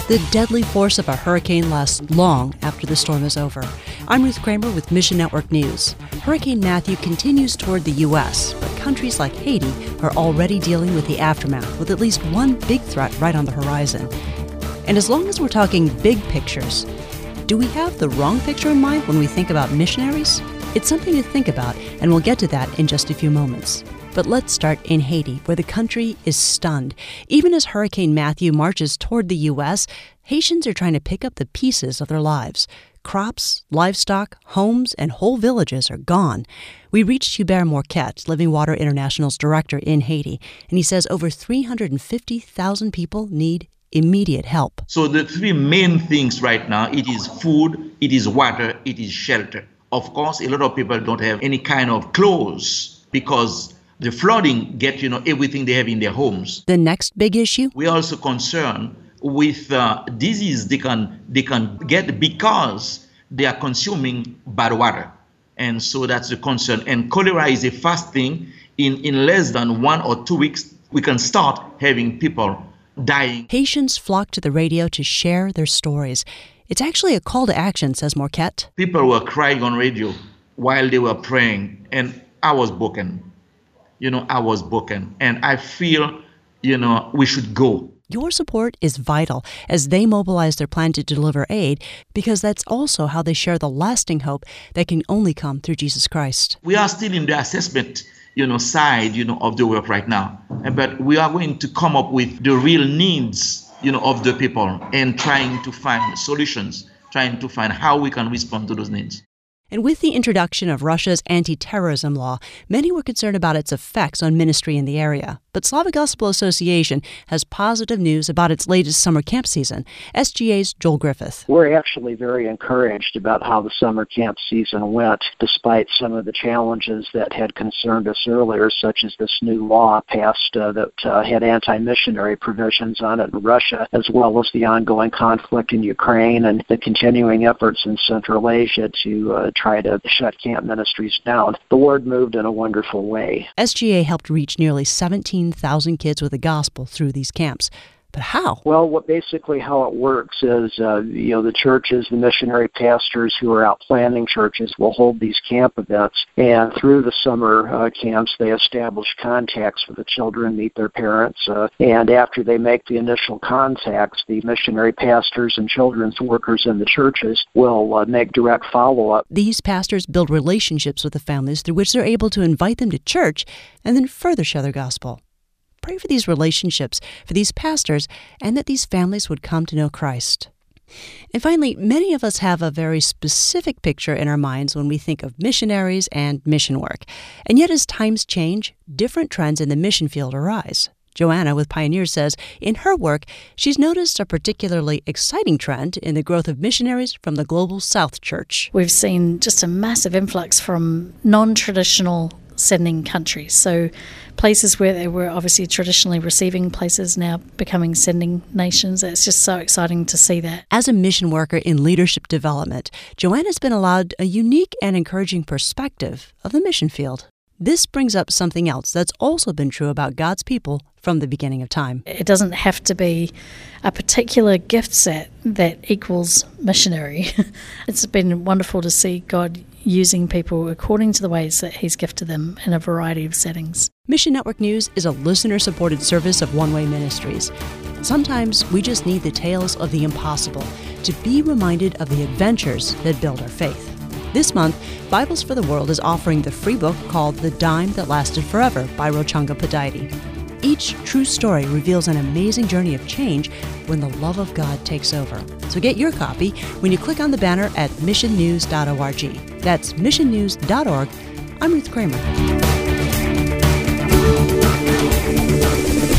The deadly force of a hurricane lasts long after the storm is over. I'm Ruth Kramer with Mission Network News. Hurricane Matthew continues toward the U.S., but countries like Haiti are already dealing with the aftermath, with at least one big threat right on the horizon. And as long as we're talking big pictures, do we have the wrong picture in mind when we think about missionaries? It's something to think about, and we'll get to that in just a few moments. But let's start in Haiti, where the country is stunned. Even as Hurricane Matthew marches toward the U.S., Haitians are trying to pick up the pieces of their lives. Crops, livestock, homes, and whole villages are gone. We reached Hubert Morquet, Living Water International's director in Haiti, and he says over 350,000 people need immediate help. So the three main things right now, it is food, it is water, it is shelter. Of course, a lot of people don't have any kind of clothes because the flooding get, everything they have in their homes. The next big issue? We are also concerned with disease they can get because they are consuming bad water. And so that's the concern. And cholera is a fast thing. In less than 1 or 2 weeks, we can start having people dying. Haitians flock to the radio to share their stories. It's actually a call to action, says Morquet. People were crying on radio while they were praying, and I was broken. I was broken, and I feel, we should go. Your support is vital as they mobilize their plan to deliver aid, because that's also how they share the lasting hope that can only come through Jesus Christ. We are still in the assessment, side, of the work right now. But we are going to come up with the real needs, of the people and trying to find solutions, trying to find how we can respond to those needs. And with the introduction of Russia's anti-terrorism law, many were concerned about its effects on ministry in the area. But Slavic Gospel Association has positive news about its latest summer camp season. SGA's Joel Griffith. We're actually very encouraged about how the summer camp season went, despite some of the challenges that had concerned us earlier, such as this new law passed that had anti-missionary provisions on it in Russia, as well as the ongoing conflict in Ukraine and the continuing efforts in Central Asia to try to shut camp ministries down. The Lord moved in a wonderful way. SGA helped reach nearly 17,000 kids with the gospel through these camps. But how? Well, basically how it works is, the churches, the missionary pastors who are out planning churches will hold these camp events, and through the summer camps, they establish contacts with the children, meet their parents, and after they make the initial contacts, the missionary pastors and children's workers in the churches will make direct follow-up. These pastors build relationships with the families through which they're able to invite them to church and then further share their gospel. Pray for these relationships, for these pastors, and that these families would come to know Christ. And finally, many of us have a very specific picture in our minds when we think of missionaries and mission work. And yet as times change, different trends in the mission field arise. Joanna with Pioneers says in her work, she's noticed a particularly exciting trend in the growth of missionaries from the Global South Church. We've seen just a massive influx from non-traditional sending countries. So places where they were obviously traditionally receiving places now becoming sending nations. It's just so exciting to see that. As a mission worker in leadership development, Joanna's been allowed a unique and encouraging perspective of the mission field. This brings up something else that's also been true about God's people from the beginning of time. It doesn't have to be a particular gift set that equals missionary. It's been wonderful to see God using people according to the ways that He's gifted them in a variety of settings. Mission Network News is a listener-supported service of One Way Ministries. Sometimes we just need the tales of the impossible to be reminded of the adventures that build our faith. This month, Bibles for the World is offering the free book called The Dime That Lasted Forever by Rochanga Padaiti. Each true story reveals an amazing journey of change when the love of God takes over. So get your copy when you click on the banner at missionnews.org. That's missionnews.org. I'm Ruth Kramer.